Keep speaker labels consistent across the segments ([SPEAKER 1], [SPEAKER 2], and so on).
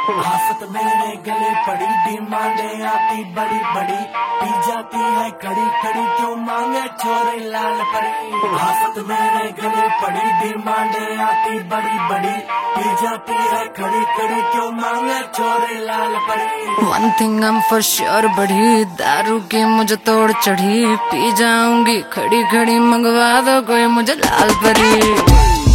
[SPEAKER 1] आफत मेरे गले पड़ी, डिमांडें आती बड़ी बड़ी, पी जाती है खड़ी खड़ी, क्यों मांगे छोरे लाल परी। आफत मेरे गले पड़ी, डिमांडें आती बड़ी बड़ी, पी जाती है खड़ी खड़ी, क्यों मांगे छोरे लाल परी।
[SPEAKER 2] One thing I'm for sure बढ़ी, दारू की मुझे तोड़ चढ़ी, पी जाऊंगी खड़ी खड़ी, मंगवा दो कोई मुझे लाल परी।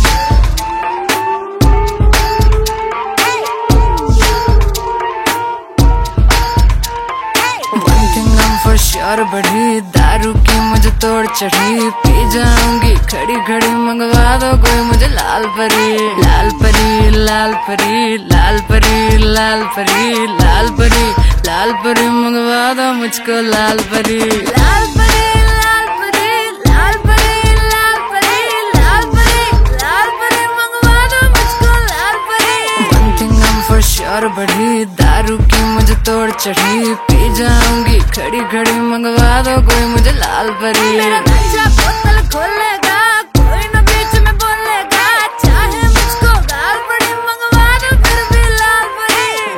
[SPEAKER 2] श्योर बढ़ी, दारू की मुझे तोड़ चढ़ी, पी जाऊंगी खड़ी खड़ी, मंगवा दो कोई मुझे लाल परी। लाल परी लाल परी लाल परी लाल परी लाल परी लाल परी, मंगवा दो मुझको लाल परी। लाल परी लाल परी लाल परी लाल परी लाल परी लाल परी, मंगवा दो मुझको लाल परी। One thing I'm for sure बढ़ी, दारू की मुझे तोड़ चढ़ी, पी जाऊंगी खड़ी खड़ी, मंगवा दो कोई मुझे लाल परी। मेरा नशा बोतल खोलेगा, कोई न बीच में बोलेगा, चाहे मुझको गाल पड़ी, मंगवा दो फिर भी लाल परी।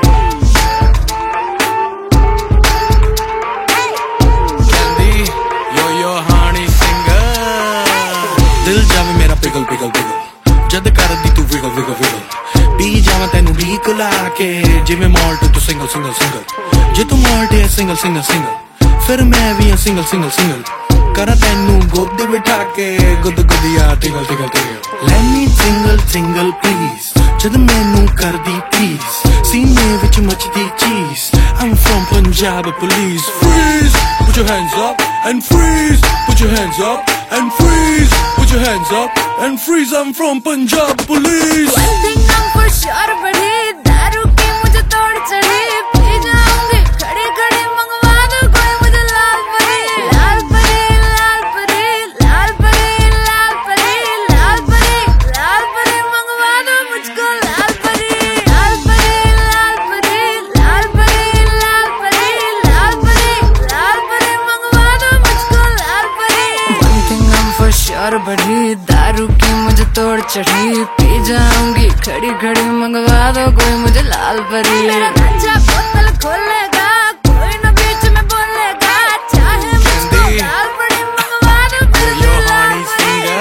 [SPEAKER 1] कैंडी यो हानी सिंगर, दिल जावे मेरा पिघल पिघल पिघल, जद कर दी तू विगल विगल विगल, पी जावा तेनू ढीक ला के, जिਵੇਂ माल्ट तू सिंगल सिंगल सिंगल, जे तू माल्ट है सिंगल सिंगल सिंगल, फिर मैं भी है सिंगल सिंगल सिंगल, करा तेनू गोदी बिठा के, गुद गुदिया टिंगल टिंगल टिंगल। Let me single single please, जद मैनू कर दी प्लीज, सीने विच मचदी चीज, I'm from Punjab police। Freeze, put your hands up and freeze, put your hands up and freeze, put your hands up and freeze, I'm from Punjab police।
[SPEAKER 2] One thing I'm for sure बढ़ी, दारू की मुझे तोड़ चढ़ी, P जाऊंगी खड़ी खड़ी, मंगवा दो कोई मुझे लाल परी। लाल परी लाल परी लाल परी लाल परी लाल परी लाल परी, मंगवा दो मुझको लाल परी। लाल परी लाल परी लाल परी लाल परी लाल परी लाल परी, मंगवा दो मुझको लाल परी। One thing I'm for sure बढ़ी, दारू की मुझे तोड़ चढ़ी, पी जाऊंगी खड़ी खड़ी, मंगवा दो कोई मुझे लाल परी। मेरा नशा बोतल खोलेगा, कोई न बीच में बोलेगा, चाहे मुझको गाल पड़ी, मंगवा दो फिर भी लाल परी।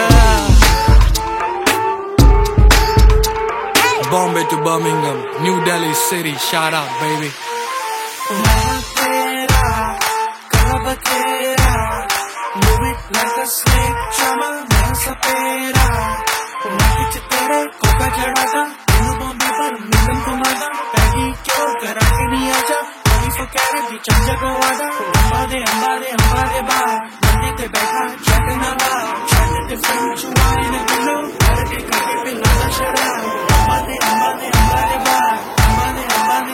[SPEAKER 1] Bombay to Birmingham, New Delhi city, shout out baby। मैं तेरा कब तेरा, move it like a snake, chama मैं सपेरा, मैं तेरे कोका चढ़ाता, तेनू बॉम्बे पर मिलन घुमाता, पैगी क्यों करा के नहीं आजा, कोई फकेरा दी चंजा को वादा, अंबा दे बाहर, मंजे ते बैठा चट ना बाहर, चट ते फिल्म चुवाए ने बिलो, करके करके पे लादा शरा, अंबा दे बाहर, अंबा दे बाहर,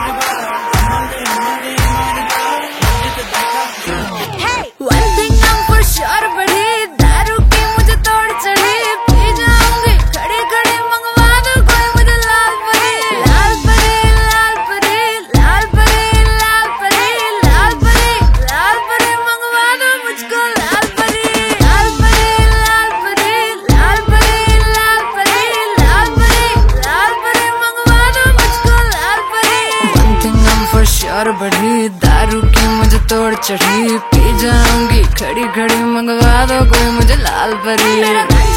[SPEAKER 1] मंजे ते बैठा।
[SPEAKER 2] One thing I'm for sure बढ़ी, दारू की मुझे तोड़ चढ़ी, पी जाऊंगी खड़ी खड़ी, मंगवा दो कोई मुझे लाल परी। लाल परी लाल परी लाल परी लाल परी लाल परी लाल परी, मंगवा दो मुझको लाल परी। लाल परी लाल परी लाल परी लाल परी लाल परी लाल परी, मंगवा दो मुझको लाल परी। One thing I'm for sure बढ़ी, दारू की मुझे तोड़ चढ़ी, पी जाऊंगी खड़ी खड़ी, मंगवा दो कोई मुझे लाल परी।